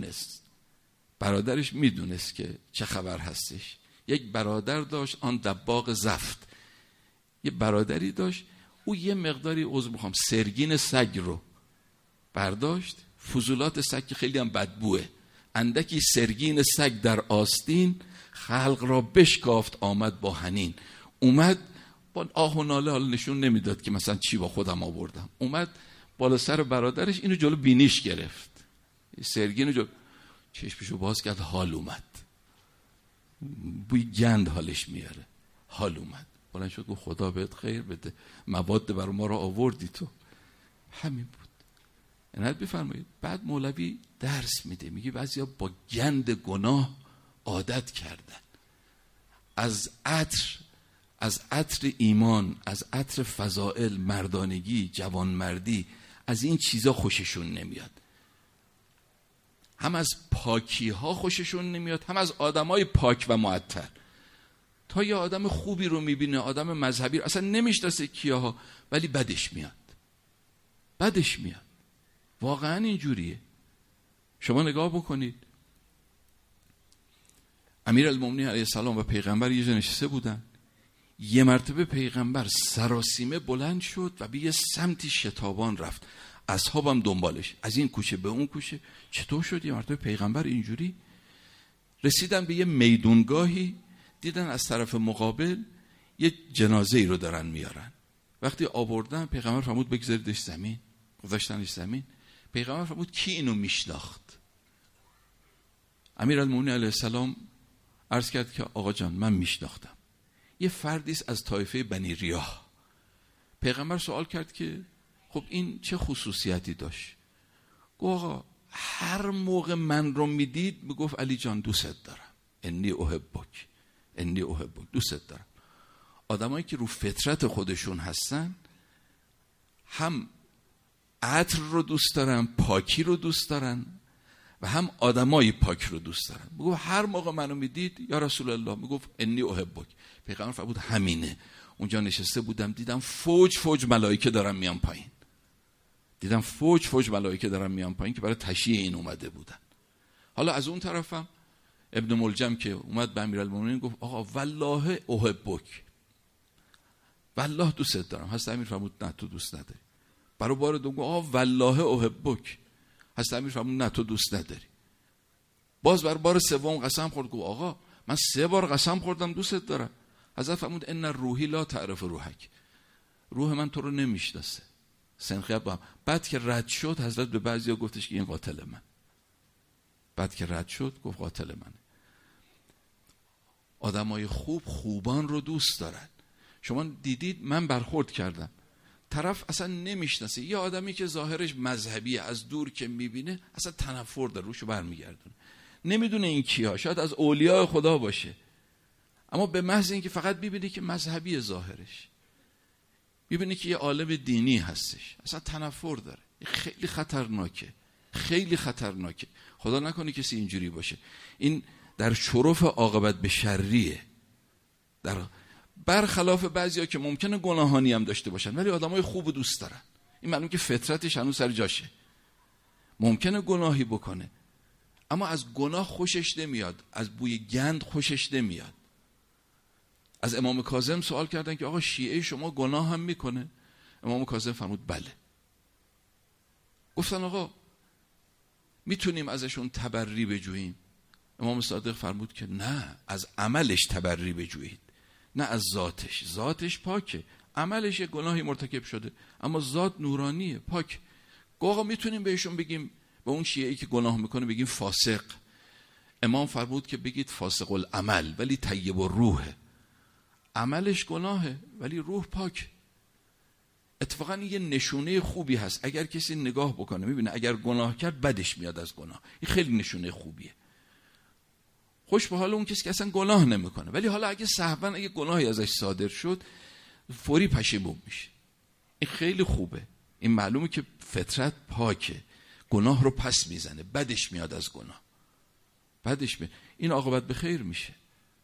میدونست که چه خبر هستش. یک برادر داشت، آن دباغ زفت. یه برادری داشت، او یه مقداری سرگین سگ رو برداشت، فضولات سگ که خیلی هم بدبوه، اندکی سرگین سگ در آستین، خلق را بشکافت آمد با حنین. اومد با آه و ناله، حالا نشون نمیداد که مثلا چی با خودم آوردم، اومد بالا سر برادرش، اینو جلو بینیش گرفت، سرگین رو چشمشو باز کرد، حال اومد، بوی گند حالش میاره، حال اومد. بلند شد گفت خدا بهت خیر بده، مواد برای ما رو آوردی تو. همین بود. عنایت بفرمایید. بعد مولوی درس میده، میگه بعضیا با گند گناه عادت کردن، از عطر ایمان، از عطر فضائل، مردانگی، جوانمردی، از این چیزا خوششون نمیاد. هم از پاکی ها خوششون نمیاد، هم از آدمای پاک و معطر. تا یه آدم خوبی رو میبینه، آدم مذهبی رو اصلا نمیشناسه کیاها، ولی بدش میاد. واقعا اینجوریه. شما نگاه بکنید، امیرالمومنین علیه السلام و پیغمبر یه جا نشسته بودن. یه مرتبه پیغمبر سراسیمه بلند شد و به یه سمتی شتابان رفت، اصحابم دنبالش، از این کوچه به اون کوچه. چطور شد یه مرتبه پیغمبر اینجوری؟ رسیدن به یه میدونگاهی، دیدن از طرف مقابل یه جنازه ای رو دارن میارن. وقتی آوردن، پیغمبر فرمود بگذاریدش زمین، گذاشتنش زمین. پیغمبر فرمود کی اینو میشناخت؟ امیرالمومنین علیه السلام عرض کرد که آقا جان من میشناختم، یه فردیست از طایفه بنی ریاح. پیغمبر سوال کرد که خب این چه خصوصیتی داشت؟ گفت آقا هر موقع من رو میدید میگفت علی جان دوست دارم، انی احبک، دوست دارم. آدمایی که رو فطرت خودشون هستن، هم عطر رو دوست دارن، پاکی رو دوست دارن، و هم آدمای پاک رو دوست دارن. میگفت هر موقع منو میدید یا رسول الله، میگفت انی احبک. پیغمبر فرمود همینه. اونجا نشسته بودم، دیدم فوج ملائکه دارن میان پایین. که برای تشییع این اومده بودن. حالا از اون طرفم ابن ملجم که اومد به امیرالمومنین گفت آقا والله احبک، والله دوست دارم. حضرت امیر فرمود نه تو دوست نداری. برای بار دوم گفت آقا والله احبک. حضرت امیر فرمود نه تو دوست نداری. باز برای بار سوم قسم خورد، گفت آقا من 3 بار قسم خوردم دوست دارم. حضرت فرمود ان روحی لا تعرف روحک، روح من تو رو نمیشناسه. سنخیت با هم. بعد که رد شد، حضرت به بعضیا گفتش که این قاتل من. گفت قاتل منه. آدمای خوبان رو دوست دارن. شما دیدید من برخورد کردم، طرف اصلا نمیشناسه، یه آدمی که ظاهرش مذهبیه، از دور که میبینه اصلا تنفر داره، روشو برمیگردونه، نمیدونه این کیه، شاید از اولیاء خدا باشه، اما به محض اینکه فقط ببینه که مذهبی ظاهرش، ببینه که یه عالم دینی هستش، اصلا تنفر داره. خیلی خطرناکه. خدا نکنه کسی اینجوری باشه. این در شرف عاقبت به شریه، در برخلاف بعضیا که ممکنه گناهانی هم داشته باشن ولی آدمای خوب دوست دارن. این معلوم که فطرتش هنوز سر جاشه، ممکنه گناهی بکنه اما از گناه خوشش نمیاد، از بوی گند خوشش نمیاد. از امام کاظم سوال کردن که آقا شیعه شما گناه هم میکنه؟ امام کاظم فرمود بله. گفتن آقا میتونیم ازشون تبری بجوییم؟ امام صادق فرمود که نه، از عملش تبری بجویید، نه از ذاتش. ذاتش پاکه، عملش گناهی مرتکب شده، اما ذات نورانیه، پاک. آقا میتونیم بهشون بگیم، به اون شیعه‌ای که گناه میکنه بگیم فاسق. امام فرمود که بگید فاسق العمل ولی طیب الروح. عملش گناهه ولی روح پاک. اتفاقا یه نشونه خوبی هست، اگر کسی نگاه بکنه میبینه اگر گناه کرد بدش میاد از گناه، این خیلی نشونه خوبیه. خوش به حال اون کسی که اصلا گناه نمیکنه، ولی حالا اگه سهوا اگه گناهی ازش صادر شد فوری پشیمون میشه، این خیلی خوبه. این معلومه که فطرت پاکه، گناه رو پس میزنه، بدش میاد از گناه، بدش میاد، این عاقبت به خیر میشه،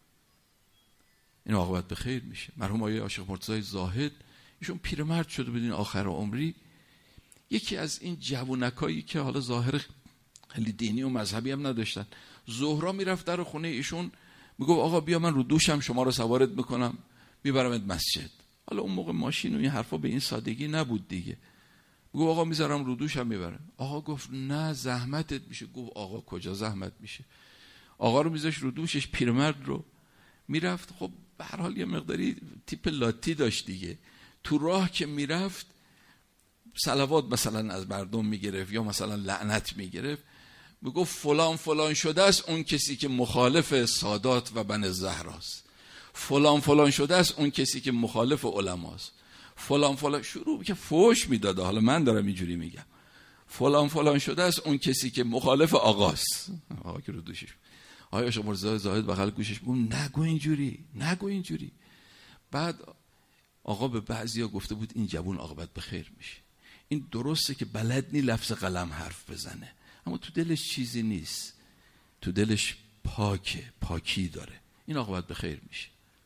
این عاقبت به خیر میشه. مرحوم آقای عاشق مرتضی زاهد ایشون پیرمرد شده بدین آخر عمری، یکی از این جوونکایی که حالا ظاهر خیلی دینی و مذهبی هم نداشتن، ظهرا میرفت در خونه ایشون میگفت آقا بیا من رو دوشم شما رو سوارت میکنم میبرمت مسجد. حالا اون موقع ماشین و این حرفا به این سادگی نبود دیگه. میگفت آقا میذارم رو دوشم میبرم. آقا گفت نه زحمتت میشه. گفت آقا کجا زحمت میشه؟ آقا رو میذاش رو دوشش، پیرمرد رو میرفت. خب به هر حال یه مقداری تیپ لاتی داشت دیگه، تو راه که میرفت صلوات مثلا از مردم میگرفت یا مثلا لعنت میگرفت، میگفت فلان فلان شده است اون کسی که مخالف سادات و بن زهراست، فلان فلان شده است اون کسی که مخالف علماست، فلان فلان، شروع که فوش میداده. حالا من دارم اینجوری میگم، فلان فلان شده است اون کسی که مخالف آقاست. آقا که رو دوشش آقای عاشق مرتضی زاهد بغل گوشش میگم نگو اینجوری، نگو اینجوری. بعد آقا به بعضیا گفته بود این جوون عاقبت به خیر میشه. این درسته که بلد نی لفظ قلم حرف بزنه، اما تو دلش چیزی نیست، تو دلش پاکه، پاکی داره، این عاقبت به خیر میشه.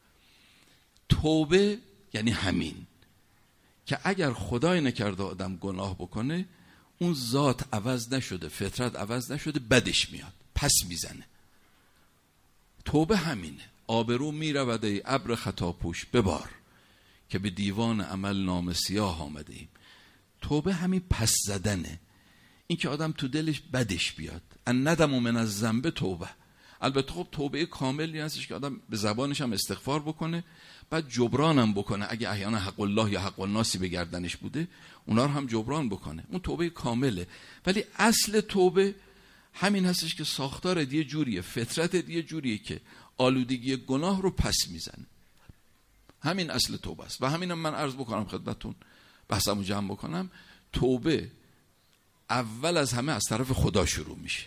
توبه یعنی همین که اگر خدای نکرده آدم گناه بکنه، اون ذات عوض نشده، فطرت عوض نشده، بدش میاد، پس میزنه. توبه همینه. آبرو میرود ای ابر خطاپوش ببار، که به دیوان عمل نام سیاه آمده ایم. توبه همین پس زدنه، این که آدم تو دلش بدش بیاد. ان ندم من الذنب توبه. البته خب توبه کاملی هستش که آدم به زبانش هم استغفار بکنه، بعد جبران هم بکنه، اگه احیانا حق الله یا حق الناسی به گردنش بوده اونا رو هم جبران بکنه، اون توبه کامله. ولی اصل توبه همین هستش که ساختار یه جوریه، فطرت یه جوریه که آلودگی گناه رو پس میزنه. همین اصل توبه است. و همینم من عرض بکنم خدمتتون، بحثمو جمع بکنم. توبه اول از همه از طرف خدا شروع میشه.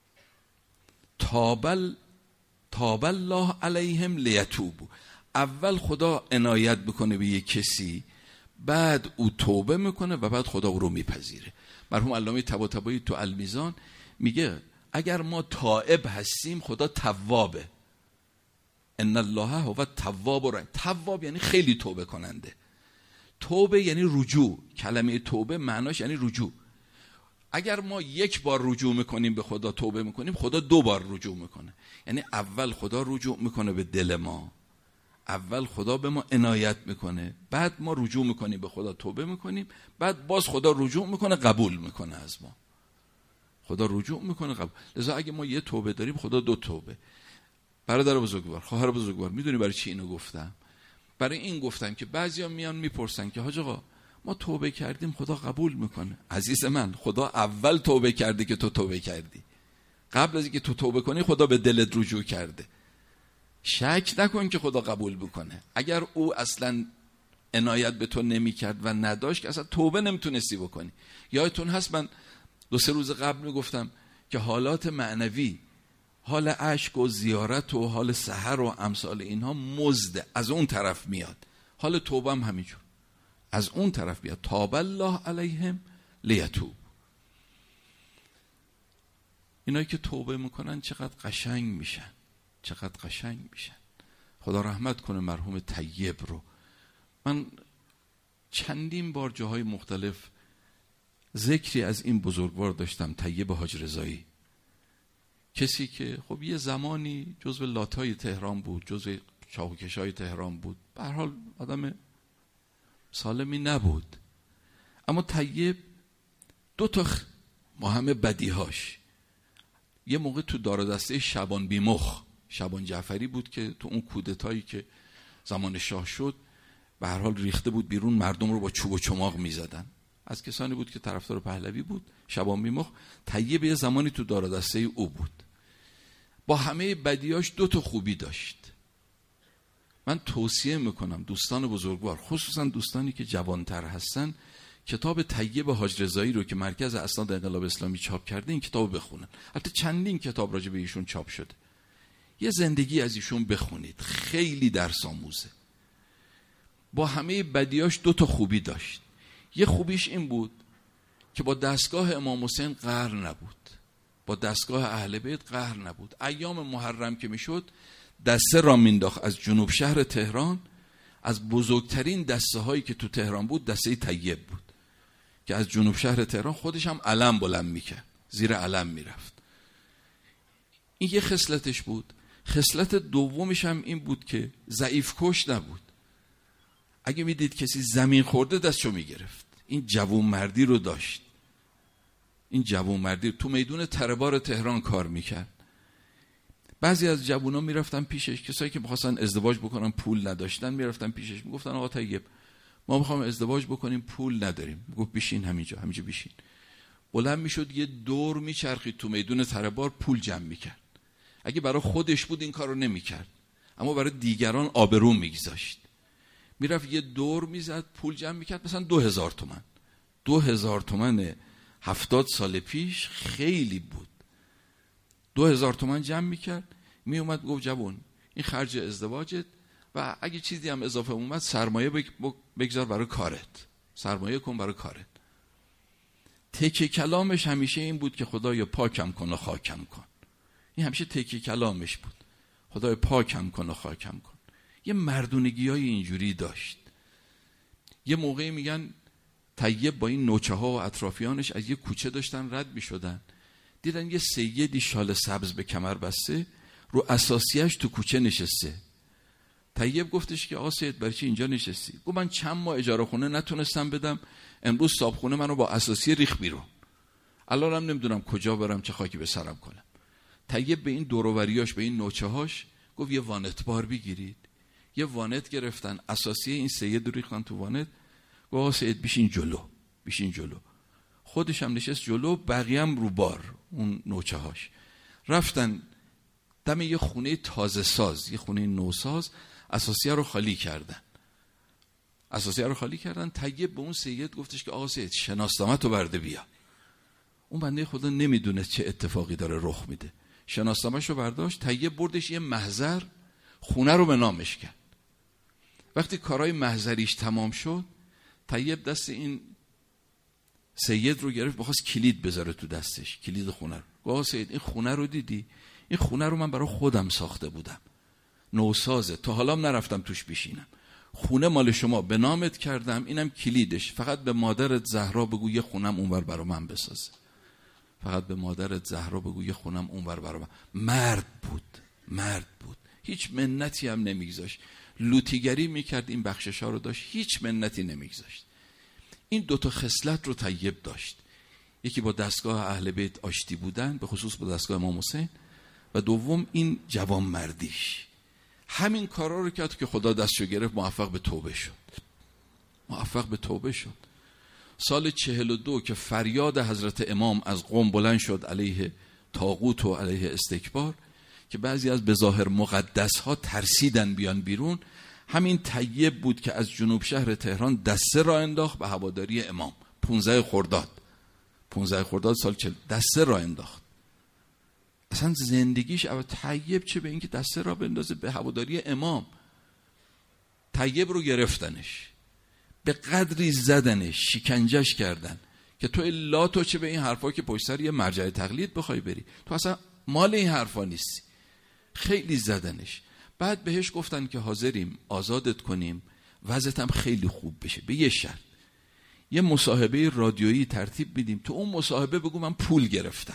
تاب الله علیهم لیتوبوا. اول خدا عنایت بکنه به یک کسی، بعد او توبه میکنه و بعد خدا او رو میپذیره. مرحوم علامه طباطبایی تو المیزان میگه اگر ما تائب هستیم خدا توابه. ان الله هو التواب الرحیم. تواب یعنی خیلی توبه کننده. توبه یعنی رجوع. کلمه توبه معناش یعنی رجوع. اگر ما یک بار رجوع میکنیم به خدا، توبه میکنیم، خدا دو بار رجوع میکنه. یعنی اول خدا رجوع میکنه به دل ما، اول خدا به ما عنایت میکنه، بعد ما رجوع میکنیم به خدا، توبه میکنیم، بعد باز خدا رجوع میکنه، قبول میکنه از ما. خدا رجوع میکنه، قبول. لذا اگه ما یه توبه داریم، خدا دو توبه. برادر بزرگوار، خواهر بزرگوار، میدونی برای چی اینو گفتم؟ برای این گفتم که بعضیا میان میپرسن که حاج آقا ما توبه کردیم خدا قبول میکنه. عزیز من، خدا اول توبه کرده که تو توبه کردی. قبل از اینکه تو توبه کنی خدا به دلت رجوع کرده. شک نکن که خدا قبول بکنه. اگر او اصلا عنایت به تو نمیکرد و نداشت که اصلا توبه نمیتونستی بکنی. یادتون هست من 2-3 روز قبل میگفتم که حالات معنوی، حال عشق و زیارت و حال سحر و امثال اینها مزد از اون طرف میاد. حال توبه هم همینجور از اون طرف بیاد. تاب الله علیهم لیتوب. اینایی که توبه میکنن چقدر قشنگ میشن، چقدر قشنگ میشن. خدا رحمت کنه مرحوم طیب رو. من چندین بار جاهای مختلف ذکری از این بزرگوار داشتم، طیب حاج رضایی. کسی که خب یه زمانی جزو لاتای تهران بود، جزو چاوکشای تهران بود، به هر حال آدم سالمی نبود. اما طیب دو تا با همه بدیهاش، یه موقع تو دار و دسته شبان بیمخ، شبان جعفری بود که تو اون کودتایی که زمان شاه شد به هر حال ریخته بود بیرون، مردم رو با چوب و چماق میزدن. از کسانی بود که طرفدار پهلوی بود. شبان بیمخ طیب یه زمانی تو دار و دسته او بود. با همه بدیاش 2 تا خوبی داشت. من توصیه میکنم دوستان بزرگوار، خصوصا دوستانی که جوانتر هستن، کتاب طیب حاج رضایی رو که مرکز اسناد انقلاب اسلامی چاپ کرده این کتاب بخونن. البته چندین کتاب راجع به ایشون چاپ شده. یه زندگی از ایشون بخونید، خیلی درس آموزه. با همه بدیاش 2 تا خوبی داشت. یه خوبیش این بود که با دستگاه امام حسین قهر نبود، با دستگاه اهل بیت قهر نبود. ایام محرم که میشد دسته را مینداخت از جنوب شهر تهران. از بزرگترین دسته هایی که تو تهران بود دسته طیب بود که از جنوب شهر تهران خودش هم علم بلند میکرد، زیر علم میرفت. این یه خصلتش بود. خصلت دومش هم این بود که ضعیف کش نبود. اگه میدید کسی زمین خورده دستشو میگرفت. این جوون مردی رو داشت. این جوون مردی تو میدون تربار تهران کار میکرد. بعضی از جوونا میرفتن پیشش، کسایی که میخواستن ازدواج بکنن پول نداشتن میرفتن پیشش، میگفتن آقا طیب ما میخوایم ازدواج بکنیم پول نداریم. میگفت بشین همینجا بشین. بلند میشد یه دور میچرخید تو میدون تربار پول جمع میکرد. اگه برای خودش بود این کارو نمیکرد، اما برای دیگران آبرو میگذاشت. میرفت یه دور میزد پول جمع میکرد، مثلا 2000 تومان. 2000 تومان 70 سال پیش خیلی بود. 2000 تومان جمع میکرد، میومد گفت جوون این خرج ازدواجت و اگه چیزی هم اضافه اومد سرمایه بگذار برای کارت، سرمایه کن برای کارت. تکه کلامش همیشه این بود که خدایا پاکم کن و خاکم کن. این همیشه تکه کلامش بود، خدایا پاکم کن و خاکم کن. یه مردونگیای اینجوری داشت. یه موقعی میگن طیب با این نوچه ها و اطرافیانش از یه کوچه داشتن رد میشدن، دیدن یه سیدی شال سبز به کمر بسته رو اساسیش تو کوچه نشسته. طیب گفتش که آقا سید برای چی اینجا نشستی؟ گفت من چند ماه اجاره خونه نتونستم بدم، امروز صابخونه منو با اساسی ریخ بیرون، الانم نمیدونم کجا برم چه خاکی به سرم کنم. طیب به این دوروریاش به این نوچه هاش گفت یه وانت بار بگیرید. یه وانت گرفتن، اساسی این سید رو ریختن تو وانت. گفت آقا سید بشین جلو. خودش هم نشست جلو، بقیه هم رو بار اون نوچه هاش. رفتن دم یه خونه تازه ساز، یه خونه نوساز، اساسیه رو خالی کردن. طیب به اون سید گفتش که آقا سید شناسنامه‌تو برده بیا. اون بنده خدا نمیدونه چه اتفاقی داره رخ میده. شناسنامه‌شو برداشت، طیب بردش یه محضر، خونه رو به نامش کرد. وقتی کارهای محضریش تمام شد، طیب دست این سید رو گرفت، بخواست کلید بذاره تو دستش، کلید خونه رو. گفت سید این خونه رو دیدی؟ این خونه رو من برای خودم ساخته بودم، نوسازه، تا حالا نرفتم توش بشینم. خونه مال شما، به نامت کردم، اینم کلیدش. فقط به مادرت زهرا بگو یه خونم اونور برای من بسازه. مرد بود. هیچ منتی هم نمیگذاشت. لوتیگری میکرد، این بخششا رو داشت، هیچ منتی نمیگذاشت. این 2 تا خصلت رو طیب داشت. یکی با دستگاه اهل بیت آشتی بودن، به خصوص با دستگاه امام حسین، و دوم این جوان مردیش. همین کارا رو کرد که خدا دستشو گرفت، موفق به توبه شد. سال 42 که فریاد حضرت امام از قم بلند شد علیه طاغوت و علیه استکبار، که بعضی از بظاهر مقدس ها ترسیدن بیان بیرون، همین طیب بود که از جنوب شهر تهران دسته را انداخت به هواداری امام. 15 خرداد سال 40 دسته را انداخت. اصلا زندگیش طیب چه به این که دسته را بندازه به هواداری امام. طیب رو گرفتنش، به قدری زدنش، شکنجش کردن که تو چه به این حرفا که پشت سر یه مرجع تقلید بخوای بری، تو اصلا مال این حرفا نیستی. خیلی زدنش. بعد بهش گفتن که حاضریم آزادت کنیم، وضعت هم خیلی خوب بشه، به یه شرط، یه مصاحبه رادیویی ترتیب میدیم، تو اون مصاحبه بگو من پول گرفتم،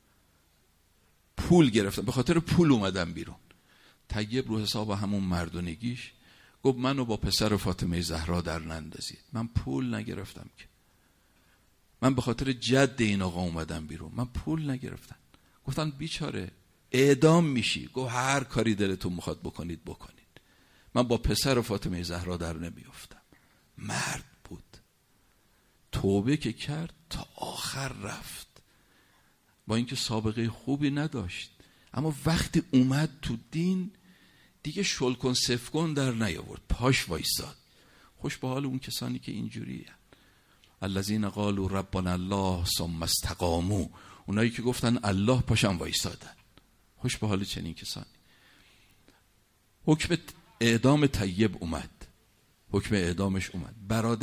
به خاطر پول اومدم بیرون. طیب رو حساب همون مردونگیش گفت منو با پسر فاطمه زهرا در نندازید، من پول نگرفتم که، من به خاطر جد این آقا اومدم بیرون، من پول نگرفتم. گفتن بیچاره اعدام میشی. گفت هر کاری دلتون میخواد بکنید بکنید، من با پسر فاطمه زهرا در نمیافتم. مرد بود، توبه که کرد تا آخر رفت، با اینکه سابقه خوبی نداشت، اما وقتی اومد تو دین دیگه شلکن سفکن در نیاورد، پاش وایساد. خوش به حال اون کسانی که اینجوریه، الذین قالوا ربنا الله ثم استقاموا، اونایی که گفتن الله پاشن وایسادن. خوش به حال چنین کسانی. حکم اعدام طیب اومد، حکم اعدامش اومد.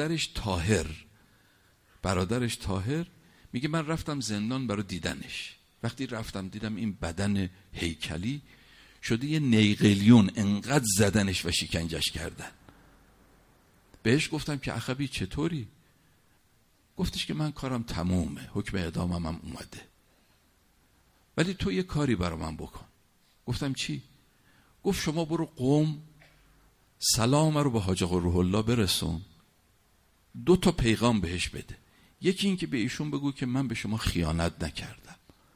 برادرش طاهر میگه من رفتم زندان برای دیدنش. وقتی رفتم دیدم این بدن هیکلی شده یه نیقلیون، انقدر زدنش و شکنجش کردن. بهش گفتم که اخوی چطوری؟ گفتش که من کارم تمومه، حکم اعدامم هم اومده، ولی تو یه کاری برای من بکن. گفتم چی؟ گفت شما برو قم سلام رو به حاج آقا روح الله برسون، 2 پیغام بهش بده. یکی این که به ایشون بگو که من به شما خیانت نکردم،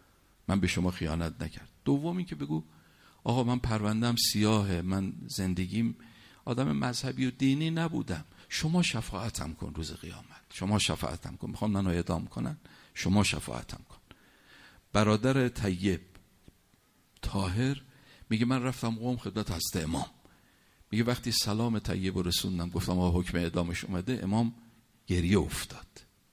دوم این که بگو آقا من پروندم سیاهه، من زندگیم آدم مذهبی و دینی نبودم، شما شفاعتم کن روز قیامت، شما شفاعتم کن، میخوام منو اعدام کنن، شما شفاعتم کن. برادر طیب طاهر میگه من رفتم قم خدمت حضرت امام. میگه وقتی سلام طیب رو رسوندم، گفتم آقا حکم اعدامش اومده، امام گریه افتاد.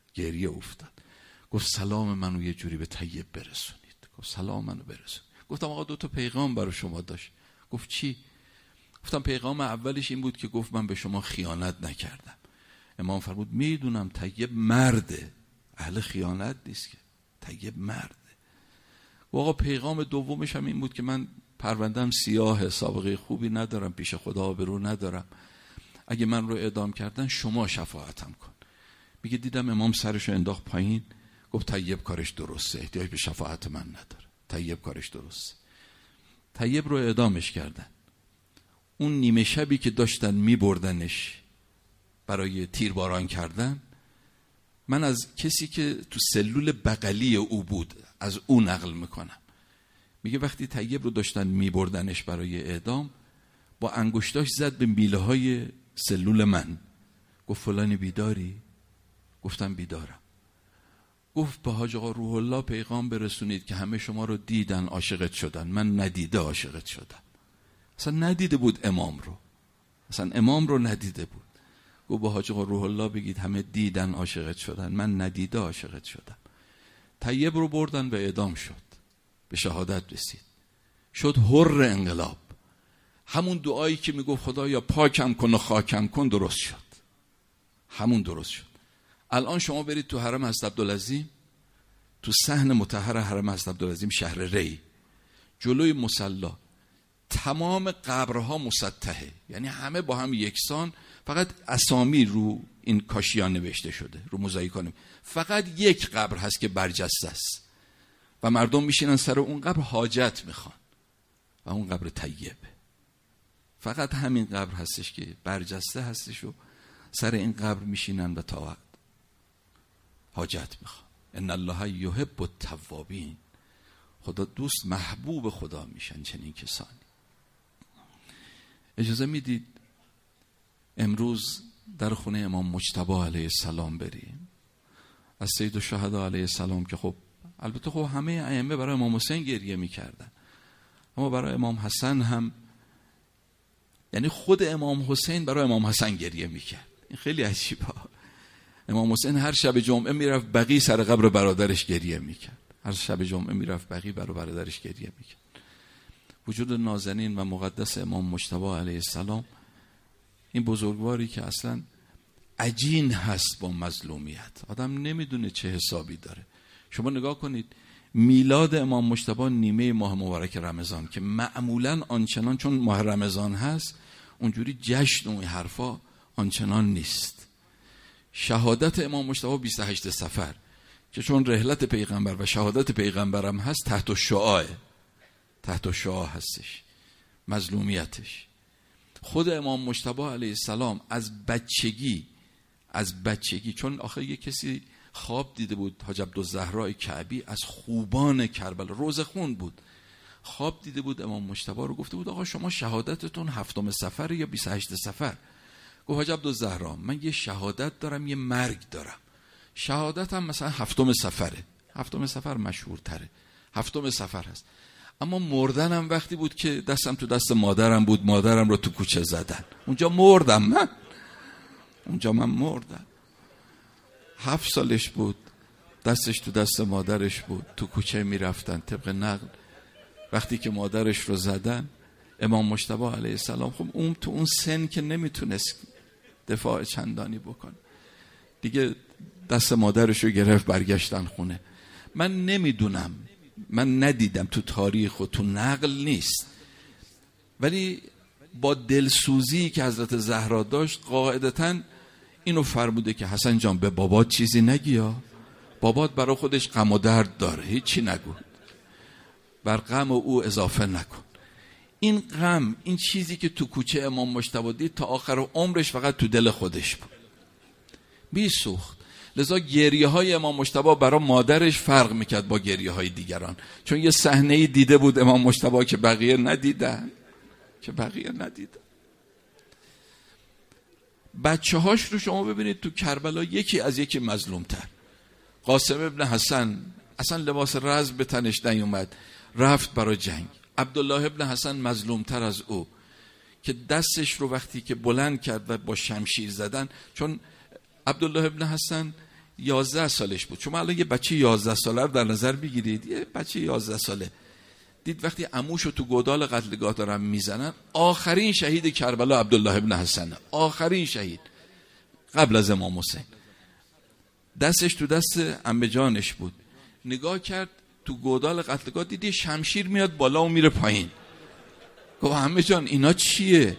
گفت سلام منو یه جوری به طیب برسونید. گفت سلام منو برسون. گفتم آقا 2 پیغام برای شما داشت. گفت چی؟ گفتم پیغام اولش این بود که گفت من به شما خیانت نکردم. امام فرمود میدونم طیب مرده، اهل خیانت نیست که، طیب مرده. و آقا پیغام دومش هم این بود که من پروندم سیاه، سابقه خوبی ندارم، پیش خدا آبرو ندارم، اگه من رو اعدام کردن شما شفاعتم کن. میگه دیدم امام سرشو انداخت پایین، گفت طیب کارش درسته، احتیاج به شفاعت من نداره، طیب کارش درسته. طیب رو اعدامش کردن. اون نیمه شبی که داشتن میبردنش برای تیرباران کردن، من از کسی که تو سلول بغلی او بود از او نقل میکنم. میگه وقتی طیب رو داشتن میبردنش برای اعدام، با انگشتاش زد به میله های سلول من. گفت فلانی بیداری؟ گفتم بیدارم. گفت به حاج آقا روح الله پیغام برسونید که همه شما رو دیدن عاشقت شدن، من ندیده عاشقت شدم. اصلا ندیده بود امام رو، ندیده بود. گفت به حاج آقا روح الله بگید همه دیدن عاشقت شدن، من ندیده عاشقت شدم. طیب رو بردن و اعدام شد، به شهادت رسید، شد حر انقلاب. همون دعایی که میگفت خدایا پاکم کن و خاکم کن درست شد، همون درست شد. الان شما برید تو حرم حضرت عبدالعظیم، تو صحن مطهر حرم حضرت عبدالعظیم شهر ری، جلوی مصلی تمام قبرها مسطحه، یعنی همه با هم یکسان، فقط اسامی رو این کاشیان نوشته شده، رو موزاییکا. فقط یک قبر هست که برجسته است و مردم میشینن سر اون قبر حاجت میخوان و اون قبر طیبه. فقط همین قبر هستش که برجسته هستش و سر این قبر میشینن و تا حاجت میخوان. ان الله یحب التوابین، خدا دوست محبوب خدا میشن چنین کسانی. اجازه میدید امروز در خونه امام مجتبی علیه السلام بریم، از سید الشهدا علیه السلام که خب البته خب همه ائمه برای امام حسین گریه میکردن، اما برای امام حسن هم، یعنی خود امام حسین برای امام حسن گریه میکرد. این خیلی عجیبه. امام حسین هر شب جمعه میرفت بقیع سر قبر برادرش گریه میکرد، هر شب جمعه میرفت بقیع برای برادرش گریه میکرد. وجود نازنین و مقدس امام مجتبی علیه السلام، این بزرگواری که اصلا عجین هست با مظلومیت، آدم نمیدونه چه حسابی داره. شما نگاه کنید میلاد امام مجتبی نیمه ماه مبارک رمضان که معمولا آنچنان، چون ماه رمضان هست اونجوری جشن و این حرفا آنچنان نیست. شهادت امام مجتبی 28 صفر که چون رحلت پیغمبر و شهادت پیغمبرم هست تحت شعاع هستش مظلومیتش. خود امام مجتبی علیه السلام از بچگی، چون آخه یه کسی خواب دیده بود حاج عبدالزهرا کعبی از خوبان کربلا، روزخون بود. خواب دیده بود امام مجتبی رو، گفته بود آقا شما شهادتتون 7 صفر یا 28 صفر؟ گفت حاج عبدالزهرا من یه شهادت دارم یه مرگ دارم. شهادتم مثلا 7 صفره، 7 صفر مشهورتره، 7 صفر هست. اما مردنم وقتی بود که دستم تو دست مادرم بود، مادرم رو تو کوچه زدن، اونجا مردم من، اونجا من مردم. 7 سالش بود، دستش تو دست مادرش بود، تو کوچه میرفتن. طبق نقل وقتی که مادرش رو زدن، امام مجتبی علیه السلام خب اون تو اون سن که نمیتونست دفاع چندانی بکنه دیگه، دست مادرش رو گرفت برگشتن خونه. من نمیدونم، من ندیدم، تو تاریخ و تو نقل نیست، ولی با دلسوزی که حضرت زهرا داشت قاعدتاً اینو فرموده که حسن جان به بابات چیزی نگیا، بابات برای خودش غم و درد داره، هیچی نگو، بر غم او اضافه نکن. این غم، این چیزی که تو کوچه امام مجتبی دید تا آخر عمرش فقط تو دل خودش بود، بی سوخت. لذا گریه های امام مجتبی برای مادرش فرق میکرد با گریه های دیگران، چون یه صحنه‌ای دیده بود امام مجتبی که بقیه ندیدن، بچه هاش رو شما ببینید تو کربلا یکی از یکی مظلوم تر. قاسم ابن حسن اصلا لباس رزم به تنش نیومد، رفت برای جنگ. عبدالله ابن حسن مظلوم تر از او که دستش رو وقتی که بلند کرد و با شمشیر زدن، چون عبدالله ابن حسن 11 سالش بود. شما الان یه بچه 11 ساله رو در نظر بگیرید، یه بچه 11 ساله دید وقتی عموشو تو گودال قتلگاه دارن میزنن، آخرین شهید کربلا عبدالله ابن حسن، آخرین شهید قبل از امام حسین، دستش تو دست عمه جانش بود. نگاه کرد تو گودال قتلگاه، دیدی شمشیر میاد بالا و میره پایین. گفت عمه جان اینا چیه؟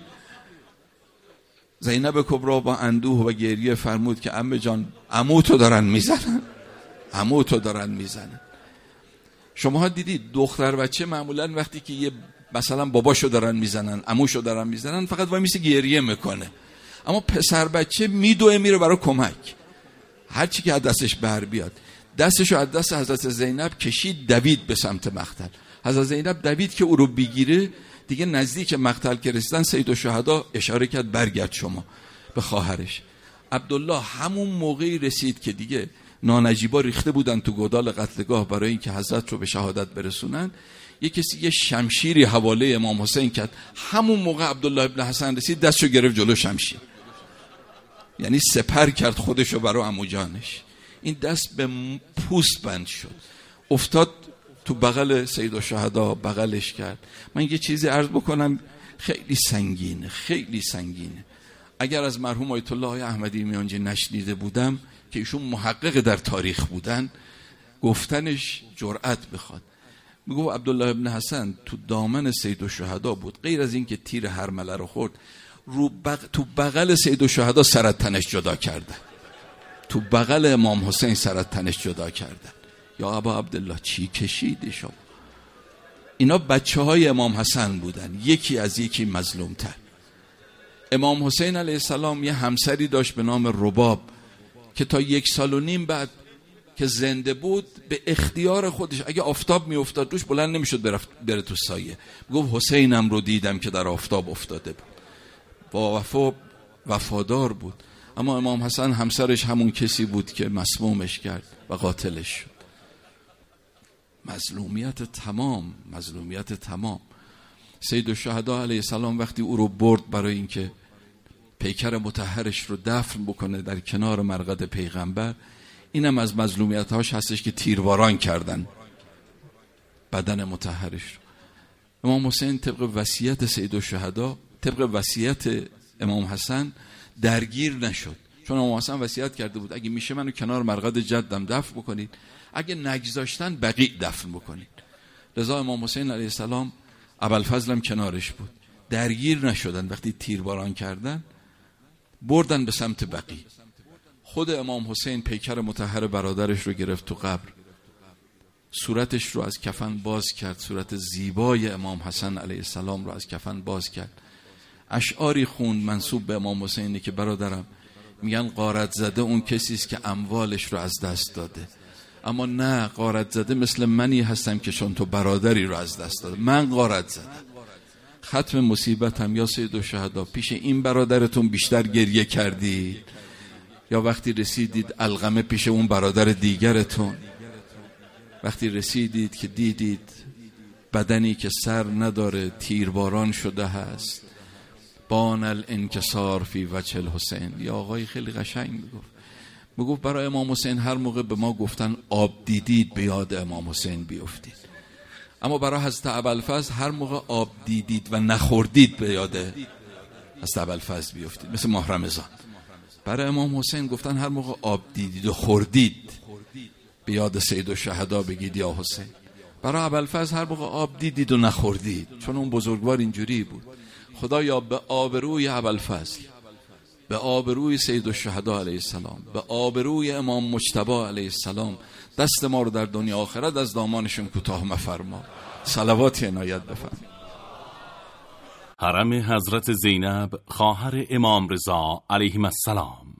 زینب کبرا با اندوه و گریه فرمود که عمه جان عموتو دارن میزنن. شما دیدید دختر بچه معمولا وقتی که یه مثلا باباشو دارن میزنن، عموشو دارن میزنن، فقط وای میسه گریه میکنه. اما پسر بچه میدوه میره برای کمک، هر چی که از دستش بر بیاد. دستشو از دست حضرت زینب کشید، دوید به سمت مقتل. حضرت زینب دوید که او رو بگیره، دیگه نزدیک مقتل که رسیدن سید الشهدا اشاره کرد برگرد شما به خواهرش. عبدالله همون موقعی رسید که دیگه نانجیبا ریخته بودن تو گودال قتلگاه برای اینکه حضرت رو به شهادت برسونن. یه کسی یه شمشیری حواله امام حسین کرد، همون موقع عبدالله ابن حسن رسید دستشو گرفت جلو شمشیر، یعنی سپر کرد خودشو برای عمو جانش. این دست به پوست بند شد، افتاد تو بغل سید الشهدا، بغلش کرد. من یه چیزی عرض بکنم، خیلی سنگینه. اگر از مرحوم آیت الله احمدی میانجی نشنیده بودم که ایشون محقق در تاریخ بودن، گفتنش جرأت بخواد. میگو عبدالله ابن حسن تو دامن سید الشهدا بود، غیر از این که تیر هرمله رو خورد، تو بغل سید الشهدا سر از تنش جدا کردن، تو بغل امام حسین سر از تنش جدا کردن. یا ابا عبدالله چی کشیدی شما؟ اینا بچه های امام حسن بودن، یکی از یکی مظلوم تر. امام حسین علیه السلام یه همسری داشت به نام رباب که تا 1.5 سال بعد که زنده بود به اختیار خودش، اگه آفتاب می افتاد روش بلند نمیشد بره تو سایه. گفت حسینم رو دیدم که در آفتاب افتاده بود. با وفادار بود. اما امام حسن همسرش همون کسی بود که مسمومش کرد و قاتلش شد. مظلومیت تمام. سید الشهدا علیه السلام وقتی او رو برد برای اینکه پیکر مطهرش رو دفن بکنه در کنار مرقد پیغمبر، اینم از مظلومیت‌هاش هستش که تیرواران کردن بدن مطهرش رو. امام حسین طبق وصیت سید الشهدا، طبق وصیت امام حسن درگیر نشد، چون امام حسن وصیت کرده بود اگه میشه منو کنار مرقد جدم دفن بکنید، اگه نگذاشتن بقیع دفن بکنید. لذا امام حسین علیه السلام ابوالفضل هم کنارش بود، درگیر نشدن. وقتی تیرباران کردن بردن به سمت بقیع. خود امام حسین پیکر مطهر برادرش رو گرفت تو قبر، صورتش رو از کفن باز کرد، صورت زیبای امام حسن علیه السلام رو از کفن باز کرد. اشعاری خوند منسوب به امام حسینی که برادرم میگن غارت زده اون کسی است که اموالش رو از دست داده. اما نه، غارت زده مثل منی هستم که چون تو برادری رو از دست داده. من غارت زدم. ختم مصیبتم یا سیدالشهدا پیش این برادرتون بیشتر گریه کردید یا وقتی رسیدید القمه پیش اون برادر دیگرتون؟ وقتی رسیدید که دیدید بدنی که سر نداره تیرباران شده هست، بان الانکسار فی وجه الحسین. یا آقای خیلی قشنگ میگفت برای امام حسین هر موقع به ما گفتن آب دیدید به یاد امام حسین بیفتید، اما برای حضرت ابوالفضل هر موقع آب دیدید و نخوردید به یاد حضرت ابوالفضل بیفتید. مثل ماه رمضان برای امام حسین گفتن هر موقع آب دیدید و خوردید به یاد سیدالشهدا بگید یا حسین. برای ابوالفضل هر موقع آب دیدید و نخوردید، چون اون بزرگوار اینجوری بود. خدایا به آبروی ابوالفضل، به آبروی سیدالشهدا علیه السلام، به آبروی امام مجتبی علیه السلام دست ما رو در دنیا آخرت از دامانشون کوتاه مفرما. صلواتی عنایت بفرمایید. حرم حضرت زینب خواهر امام رضا علیهم السلام